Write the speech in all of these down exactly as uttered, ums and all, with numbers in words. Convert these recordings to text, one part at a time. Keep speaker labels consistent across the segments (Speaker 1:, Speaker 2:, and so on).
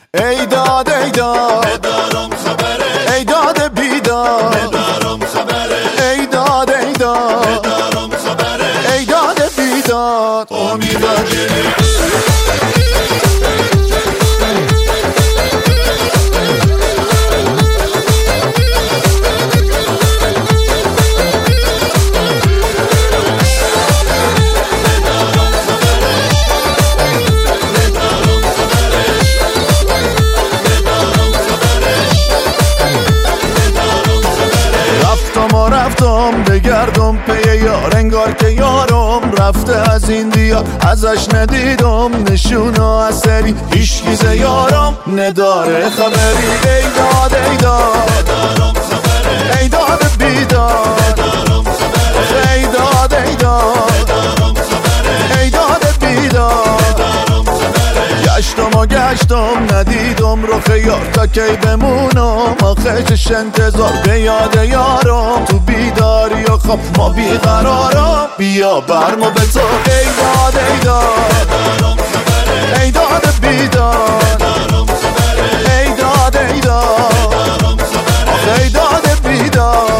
Speaker 1: ای داد ای داد
Speaker 2: ندارم خبره،
Speaker 1: ای داد بیداد
Speaker 2: ندارم خبره،
Speaker 1: ای داد ای داد
Speaker 2: ندارم خبره،
Speaker 1: ای داد بیداد
Speaker 2: امیدوارم
Speaker 1: رفتم بگردم پی یار، انگار که یارم رفته از این دیار. ازش ندیدم نشون اثری، هیچ یارم نداره خبری. ای داد ای داد
Speaker 2: ندارم خبره،
Speaker 1: ای داد بیداد
Speaker 2: ندارم خبره،
Speaker 1: ای داد ای داد
Speaker 2: ندارم خبره،
Speaker 1: ای داد بیداد
Speaker 2: ندارم خبره.
Speaker 1: گشتم و گشتم ندیدم رخ یار، تا کی بمونم آخه چش انتظار. به یاد یارم تو بیداری و خواب ما بیقرارم، بیا برمو به تو. ای داد ای داد
Speaker 2: ندارم خبره،
Speaker 1: ای داد بیداد
Speaker 2: ندارم خبره،
Speaker 1: ای داد ای داد
Speaker 2: ندارم خبره،
Speaker 1: آخه ای داد بیداد.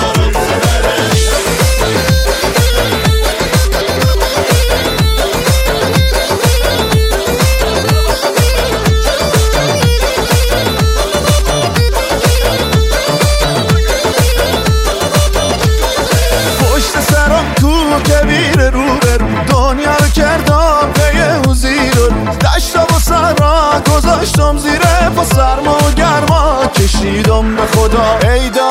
Speaker 1: کبیر رو برو دنیا رو کردم پی حضیر رو، دشتم و سرما گذاشتم زیر پا، سرما و گرما کشیدم به خدا. ای